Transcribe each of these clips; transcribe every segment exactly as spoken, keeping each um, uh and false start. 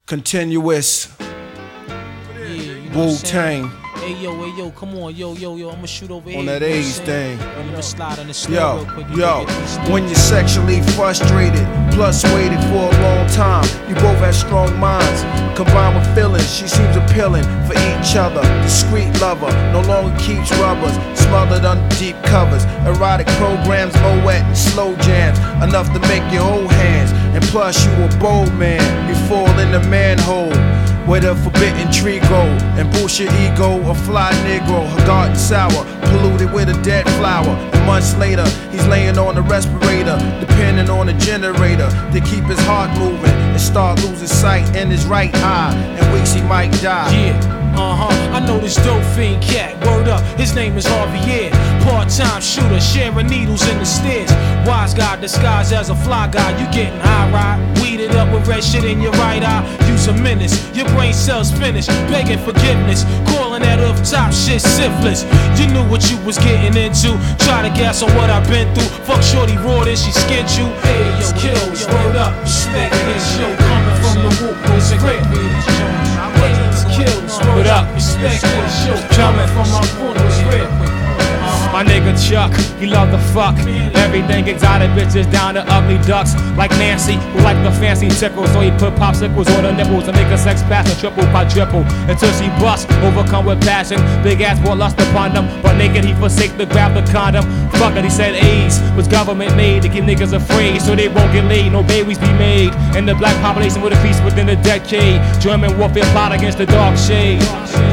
Continuous Yeah, you know Wu what I'm saying? Tang Hey yo, hey yo, come on, yo, yo, yo, I'ma shoot over here. on that you know what I'm age saying? thing. I'm gonna slide on the slow Yo, real quick. You yo, can get these when things. you're sexually frustrated, plus waited for a long time, you both have strong minds, combined with feelings. She seems appealing for each other. Discreet lover, no longer keeps rubbers, smothered under deep covers. Erotic programs, moet and slow jams, enough to make you hold hands. And plus you a bold man, you fall in the manhole where the forbidden tree go, and bullshit ego, a fly negro, her garden sour, polluted with a dead flower. And months later, he's laying on a respirator, depending on a generator to keep his heart moving, and start losing sight in his right eye. In weeks he might die. Yeah. Uh-huh, I know this dope fiend cat, word up, his name is Javier. Part-time shooter, sharing needles in the stairs. Wise guy disguised as a fly guy, you getting high ride. Weeded up with red shit in your right eye, use a menace. Your brain cells finished, begging forgiveness. Calling that off top shit syphilis. You knew what you was getting into. Try to guess on what I've been through. Fuck shorty raw, then she skint you. Hey, yo, kills, word up, respect this show. Coming from the whoop, was great. Kills, word up, respect this show. Coming from my corner, was real. My nigga Chuck, he love the fuck. Everything exotic bitches down to ugly ducks. Like Nancy, who like the fancy tickles. So he put popsicles on her nipples and make her sex pass a triple quadruple until she bust, overcome with passion. Big ass brought lust upon them, but naked he forsake to grab the condom. Fuck it, he said AIDS was government made to keep niggas afraid, so they won't get laid, no babies be made. And the black population with a peace within a decade. German warfare plot against the dark shade.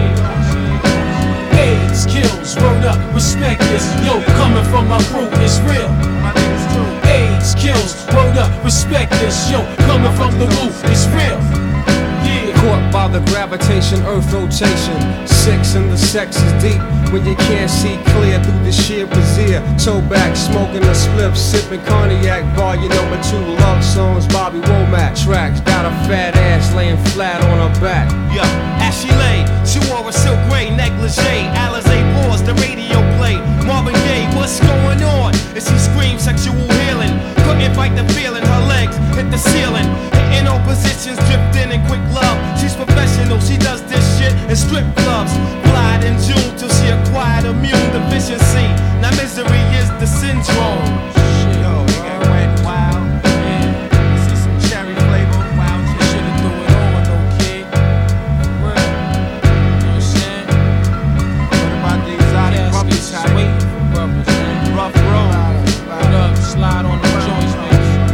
AIDS kills, word up, respect this. Yo, coming from my crew, it's real. AIDS kills, word up, respect this. Yo, coming from the roof, it's real. Yeah. Caught by the gravitation, earth rotation. Six and the sex is deep when you can't see clear through the sheer brazier. Toe back, smoking a spliff, sipping cognac. Bar your number two love songs, Bobby Womack tracks. Got a fat ass laying flat on her back. Yo, as she lay, she wore a silk gray negligee. Alizé paused, the radio played. Marvin Gaye, what's going on? And she screamed sexual healing. Couldn't fight the feeling, her legs hit the ceiling. Hitting all positions, drifting in quick love. She's professional, she does this shit in strip clubs. Flied in June till she acquired immune deficiency. Now misery is the syndrome. Yo, nigga went wild. Yeah. See some cherry flavor, wild You shit. should've threw it on, no kid. For real. You know what I'm saying? What about the exotic Yes, puppy just type? waiting for brothers, man. Rough road. What up, slide on the joints, man.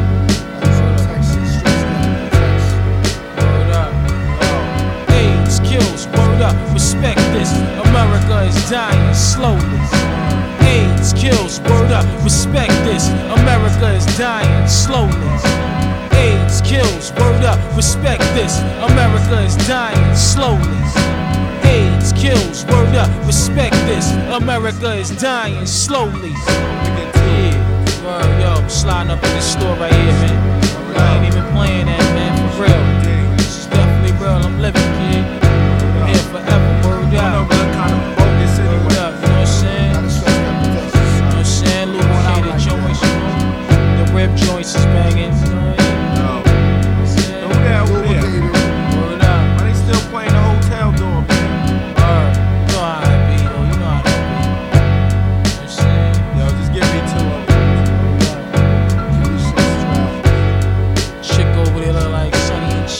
Word up. AIDS kills, word up, respect this. America is dying slowly. AIDS kills, word up, respect this. America is dying slowly. AIDS kills, word up, respect this. America is dying slowly. AIDS kills, word up, respect this. America is dying slowly. Yeah, word, yo, I'm sliding up in the store right here, man. I ain't even playing that, man, for real. This is definitely real, I'm living, kid. I'm here forever, word I know out. we're kind of bogus Word anyway. up, you know what I'm saying? You know what I'm saying? Lubricated joints, you know? The rib joints is banging, you know what I mean? No. You know what I'm saying? Who there? Who there? Word up. Why they still playing the hotel door, man? Word. You know how it be, though. You know how that be. You know what I'm saying? Yo, just give me two of them. Chick over there look like Sonny and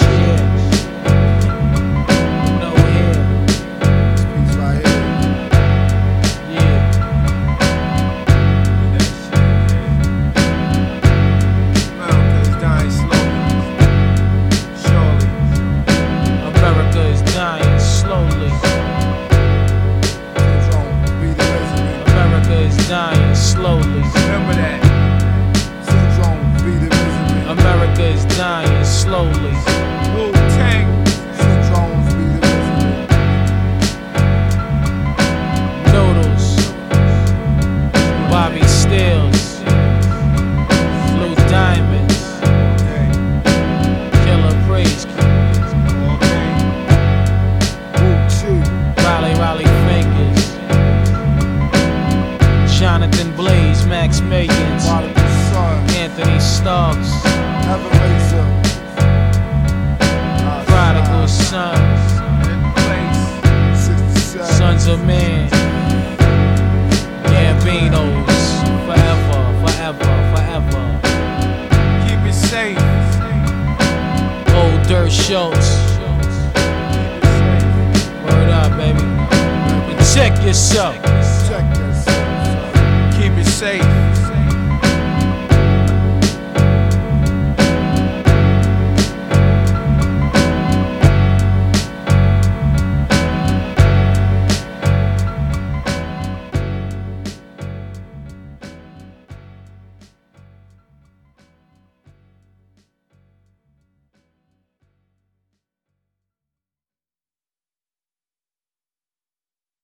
Buster Man, Gambinos, forever, forever, forever. Keep it safe. Old Dirt Schultz. Word up, baby. Protect yourself. Check yourself. Keep it safe.